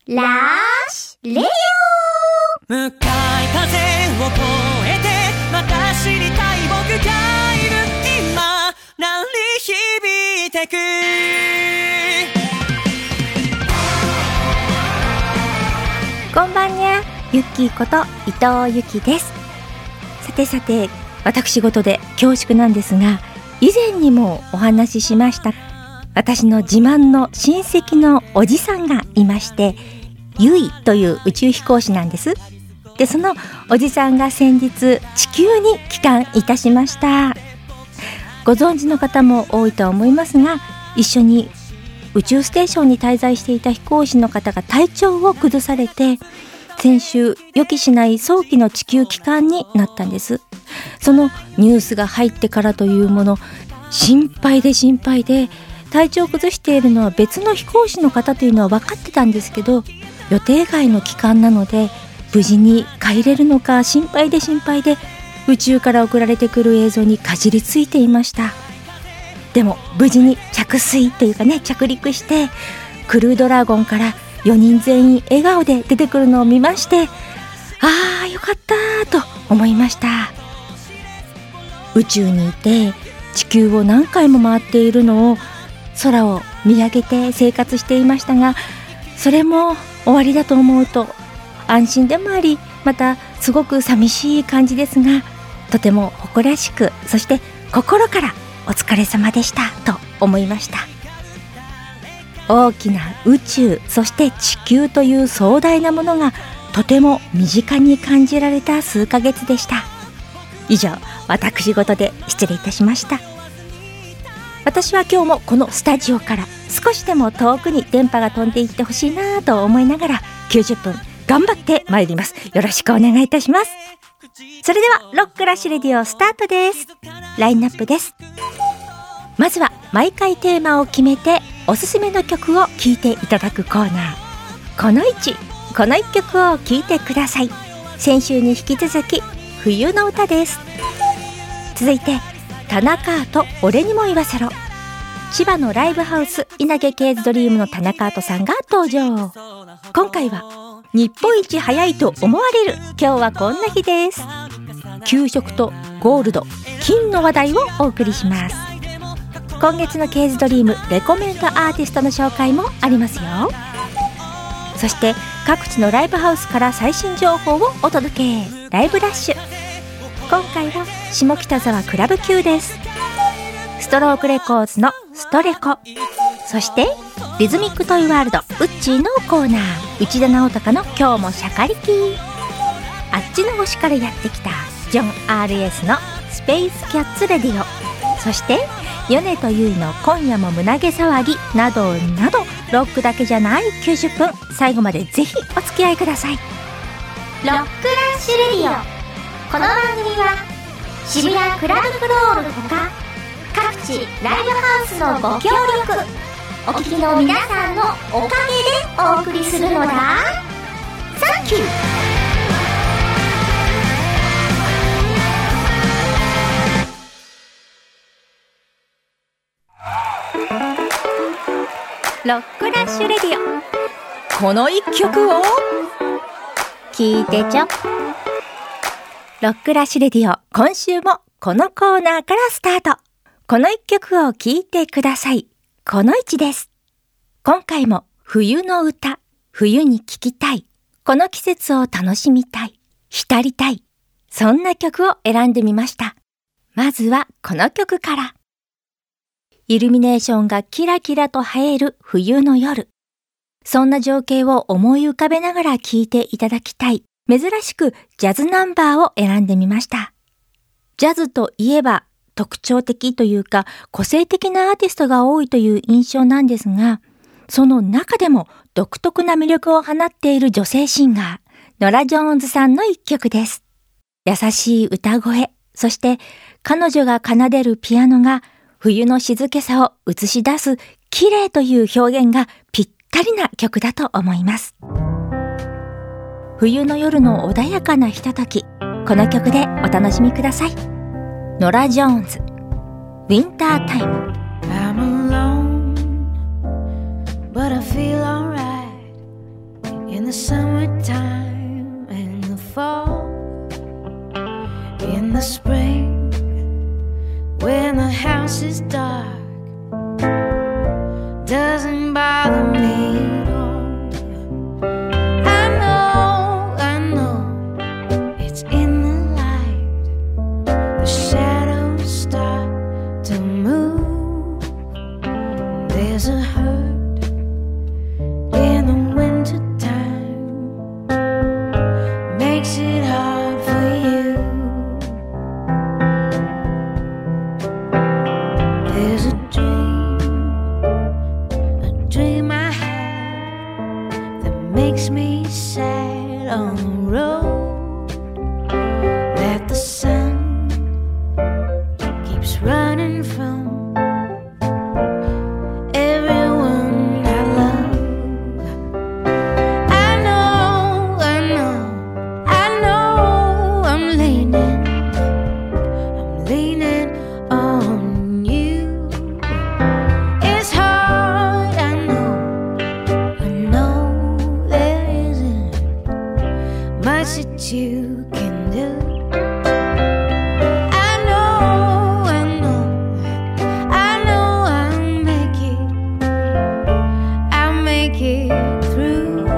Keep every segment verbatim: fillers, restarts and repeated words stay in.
ラッシュレディオ。 向かい風を越えてまた知りたい僕がいる。今鳴り響いてく。 こんばんにゃ、ゆっきーこと伊藤ゆきです。さてさて、私事で恐縮なんですが、以前にもお話ししました。私の自慢の親戚のおじさんがいまして、ユイという宇宙飛行士なんです。で、そのおじさんが先日地球に帰還いたしました。ご存知の方も多いとは思いますが、一緒に宇宙ステーションに滞在していた飛行士の方が体調を崩されて、先週予期しない早期の地球帰還になったんです。そのニュースが入ってからというもの、心配で心配で、体調を崩しているのは別の飛行士の方というのは分かってたんですけど、予定外の帰還なので無事に帰れるのか心配で心配で、宇宙から送られてくる映像にかじりついていました。でも無事に着水というかね、着陸して、クルードラゴンからよにん全員笑顔で出てくるのを見まして、あーよかったと思いました。宇宙にいて地球を何回も回っているのを空を見上げて生活していましたが、それも終わりだと思うと安心でもあり、またすごく寂しい感じですが、とても誇らしく、そして心からお疲れ様でしたと思いました。大きな宇宙、そして地球という壮大なものがとても身近に感じられた数ヶ月でした。以上、私事で失礼いたしました。私は今日もこのスタジオから少しでも遠くに電波が飛んでいってほしいなと思いながらきゅうじゅっぷん頑張ってまいります。よろしくお願いいたします。それではロックラッシュレディオスタートです。ラインナップです。まずは毎回テーマを決めておすすめの曲を聴いていただくコーナー、このいち、このいっきょくを聴いてください。先週に引き続き冬の歌です。続いて田中アート俺にも言わせろ。千葉のライブハウス稲毛ケーズドリームの田中アートさんが登場。今回は日本一早いと思われる今日はこんな日です。給食とゴールド、金の話題をお送りします。今月のケーズドリームレコメンドアーティストの紹介もありますよ。そして各地のライブハウスから最新情報をお届け、ライブラッシュ。今回は下北沢クラブ級です。ストロークレコーズのストレコ、そしてリズミックトイワールドウッチーのコーナー、内田直隆の今日もシャカリキ。あっちの星からやってきたジョン アールエス のスペースキャッツレディオ、そして米とゆいの今夜も胸毛騒ぎなどなど、ロックだけじゃないきゅうじゅっぷん、最後までぜひお付き合いください。 ロックラッシュレディオ。この番組は渋谷クラブフロールほか各地ライブハウスのご協力、お聞きの皆さんのおかげでお送りするのだ。サンキュー。 ロックラッシュレディオ、この一曲を聴いてちょ。ロックラッシュレディオ、今週もこのコーナーからスタート。この一曲を聴いてください。このいちです。今回も冬の歌、冬に聴きたい、この季節を楽しみたい、浸りたい、そんな曲を選んでみました。まずはこの曲から。イルミネーションがキラキラと映える冬の夜。そんな情景を思い浮かべながら聴いていただきたい、珍しくジャズナンバーを選んでみました。ジャズといえば特徴的というか個性的なアーティストが多いという印象なんですが、その中でも独特な魅力を放っている女性シンガー、ノラ・ジョーンズさんの一曲です。優しい歌声、そして彼女が奏でるピアノが冬の静けさを映し出す綺麗という表現がぴったりな曲だと思います。冬の夜の穏やかなひととき、この曲でお楽しみください。ノラ・ジョーンズ、ウィンタータイム。 I'm alone, but I feel alright. the summertime, in the fall, in the spring, when the house is dark, doesn't bother me at all. I know, I know, it's in the light, the shadows start to move. There's a hurt in the winter time, makes it hard for you. There's a dream, a dream I have that makes me sad on the road, that the sun keeps running from everyone I love. I know, I know, I know I'm leaning, I'm leaning on you. It's hard, I know, I know there isn't much that you can do. I know, I know, I know I'll make it, I'll make it through.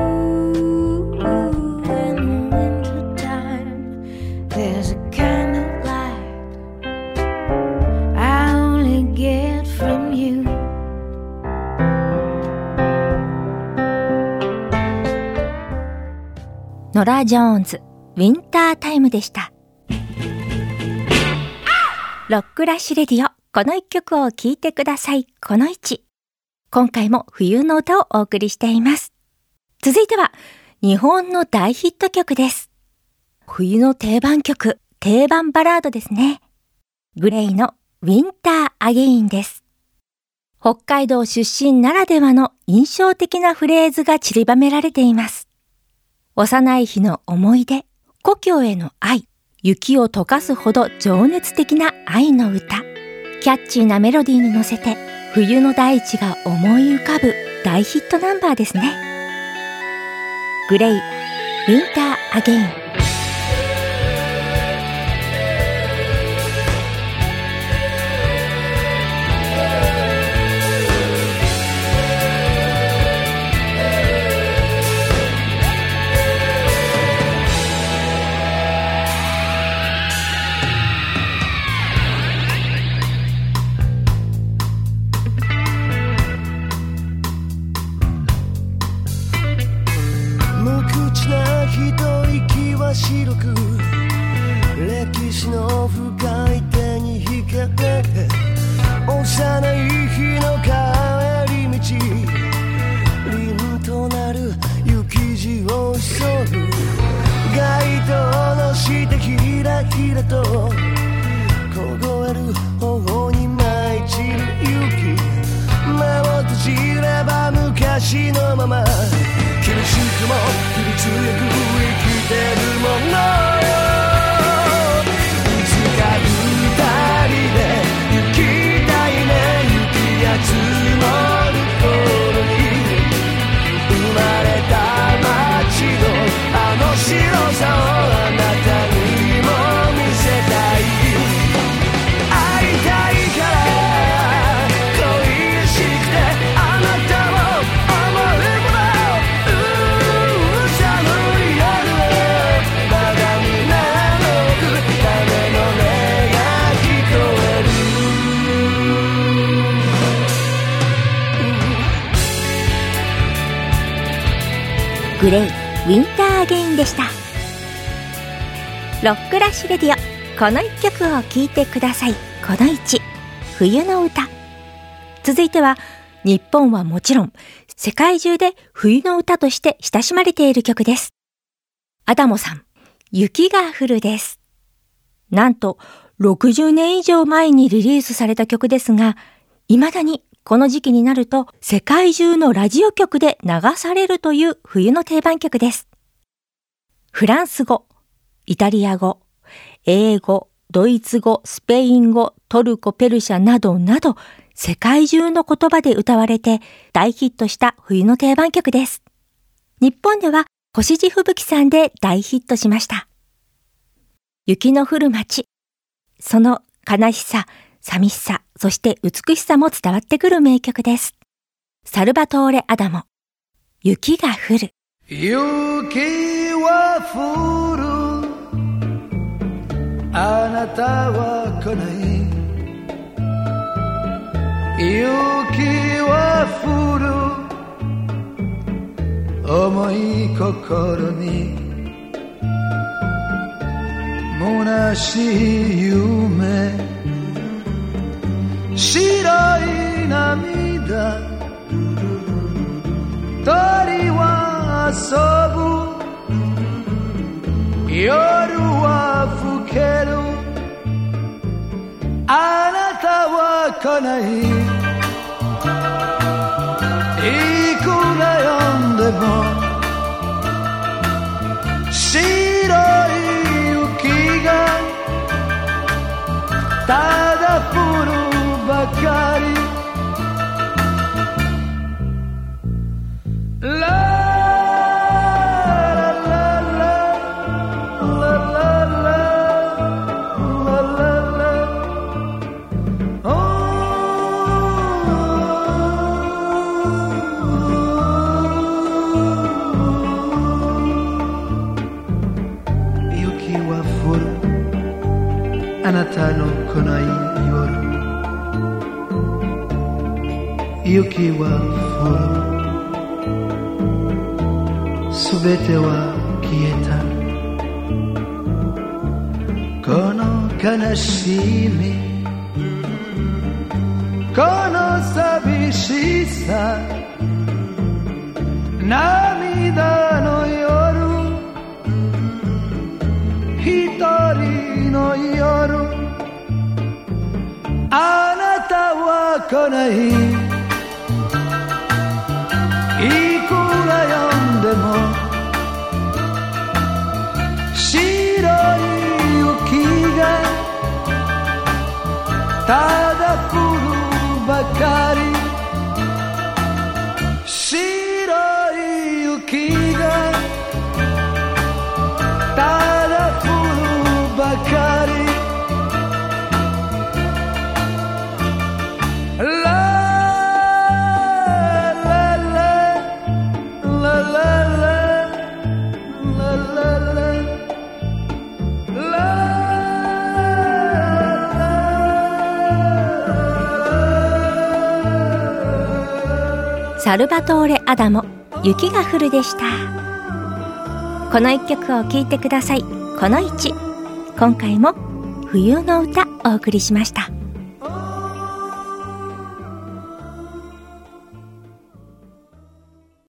In the winter time, there's a kind of light I only get from you. ノラ・ジョーンズ、ウィンタータイムでした。ロックラッシュレディオ、この一曲を聴いてください。この一。今回も冬の歌をお送りしています。続いては、日本の大ヒット曲です。冬の定番曲、定番バラードですね。グレイのウィンターアゲインです。北海道出身ならではの印象的なフレーズが散りばめられています。幼い日の思い出、故郷への愛、雪を溶かすほど情熱的な愛の歌。キャッチーなメロディーに乗せて、冬の大地が思い浮かぶ大ヒットナンバーですね。グレイ、ウィンターアゲイン。 白く歴史の深い手に引かれて幼い日の帰り道凛となる雪地を急ぐ街灯の下ひらひらと凍える頬に舞い散る雪目を閉じれば昔のまま厳しくも規律よく生きてるものよいつか二人で行きたいね雪が積もる頃に生まれた街のあの白さをあなたにも見せたい会いたいから恋しくてあなたを思うもの寒い夜をまだ見守る鐘の音が聞こえるグレイ、ウィンターアゲインでした。ロックラッシュレディオ、この一曲を聴いてください。この一、冬の歌。続いては、日本はもちろん、世界中で冬の歌として親しまれている曲です。アダモさん、雪が降るです。なんと、ろくじゅうねん以上前にリリースされた曲ですが、未だにこの時期になると世界中のラジオ局で流されるという冬の定番曲です。フランス語、イタリア語、英語、ドイツ語、スペイン語、トルコ、ペルシャなどなど世界中の言葉で歌われて大ヒットした冬の定番曲です。日本では星地吹雪さんで大ヒットしました。雪の降る街、その悲しさ、寂しさ、そして美しさも伝わってくる名曲です。サルバトーレ・アダモ、雪が降る。 雪は降る、あなたは来ない。雪は降る、重い心に虚しい夢、白い涙、鳥は遊ぶ、夜は更ける、あなたは来ない。いくら呼んでも白い雪がただ降るばかり。あなたの来ない夜、雪は降る、すべては消えた。この悲しみ、この寂しさ、涙の夜、一人の夜、あなたは来ない。いくら呼んでも白い雪がただ降るばかり。白い雪がただ降るばかり。 サルバトーレ・アダモ、雪が降るでした。この一曲を聴いてください。このいち、今回も冬の歌お送りしました。